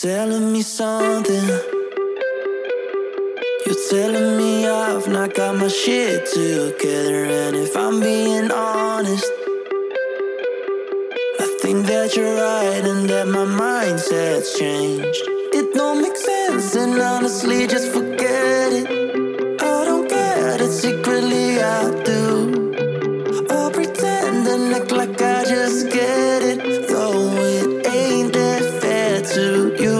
telling me something. You're telling me I've not got my shit together. And if I'm being honest, I think that you're right and that my mindset's changed. It don't make sense and honestly just forget it. I don't get it, secretly I do. I'll pretend and act like I just get it, though it ain't that fair to you.